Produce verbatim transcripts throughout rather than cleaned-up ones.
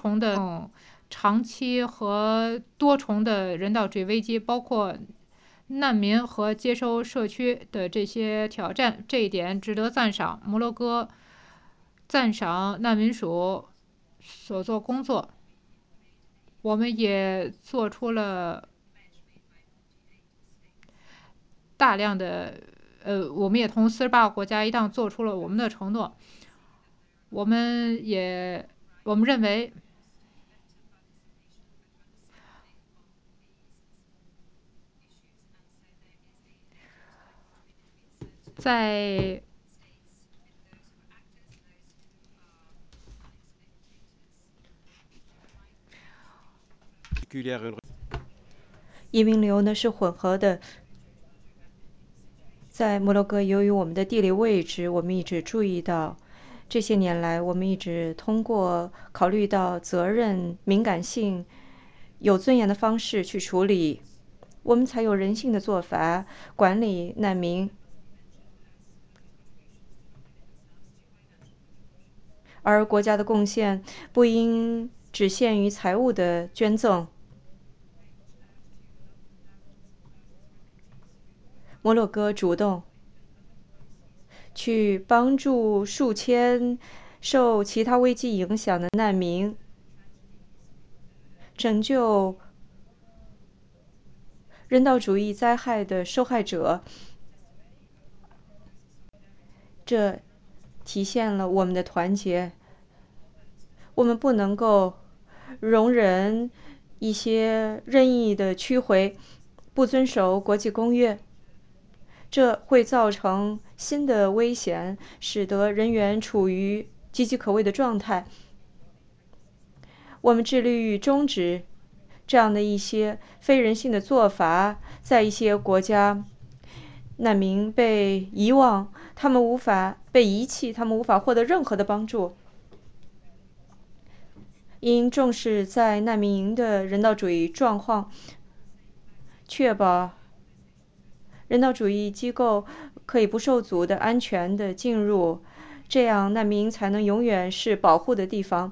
重的长期和多重的人道主义危机，包括难民和接收社区的这些挑战，这一点值得赞赏。摩洛哥赞赏难民署所做工作，我们也做出了大量的，呃，我们也同四十八个国家一道做出了我们的承诺。我们也，我们认为，在移民流呢是混合的。在摩洛哥，由于我们的地理位置，我们一直注意到，这些年来，我们一直通过考虑到责任、敏感性、有尊严的方式去处理。我们采用人性的做法管理难民，而国家的贡献不应只限于财务的捐赠。摩洛哥主动去帮助数千受其他危机影响的难民，拯救人道主义灾害的受害者。这体现了我们的团结。我们不能够容忍一些任意的曲回，不遵守国际公约，这会造成新的危险，使得人员处于岌岌可危的状态。我们致力于终止这样的一些非人性的做法。在一些国家，难民被遗忘，他们无法被遗弃，他们无法获得任何的帮助。应重视在难民营的人道主义状况，确保人道主义机构可以不受阻的安全的进入，这样难民营才能永远是保护的地方，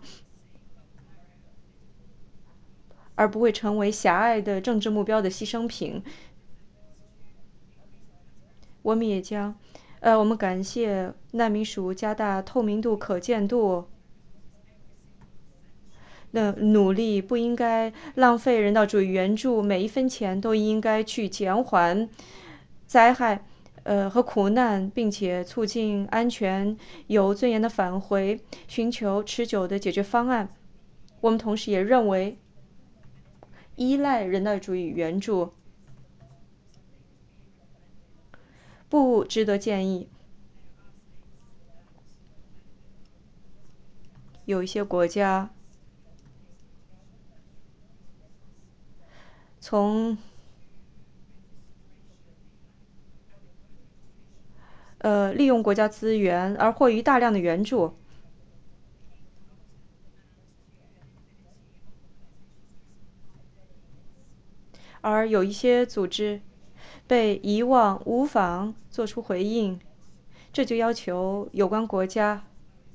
而不会成为狭隘的政治目标的牺牲品。我们也将，呃，我们感谢难民署加大透明度、可见度的努力，不应该浪费人道主义援助，每一分钱都应该去减缓灾害，呃和苦难，并且促进安全、有尊严的返回，寻求持久的解决方案。我们同时也认为，依赖人道主义援助不值得建议。有一些国家从呃利用国家资源而获益大量的援助，而有一些组织被遗忘，无法做出回应。这就要求有关国家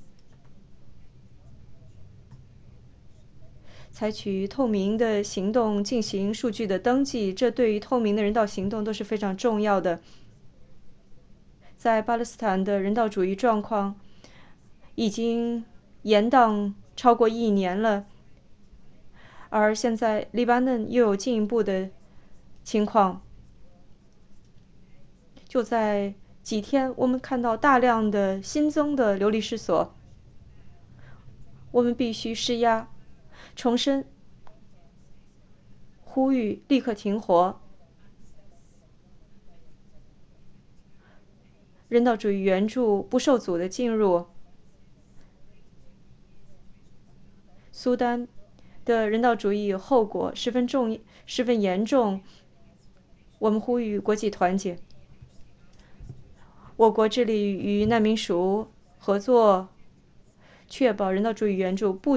采取透明的行动进行数据的登记，这对于透明的人道行动都是非常重要的。在巴勒斯坦的人道主义状况已经延宕超过一年了，而现在黎巴嫩又有进一步的情况。就在几天，我们看到大量的新增的流离失所。我们必须施压，重申呼吁立刻停火，人道主义援助不受阻的进入。苏丹的人道主义后果十分重、十分严重，我们呼吁国际团结。我国致力与难民署合作，确保人道主义援助不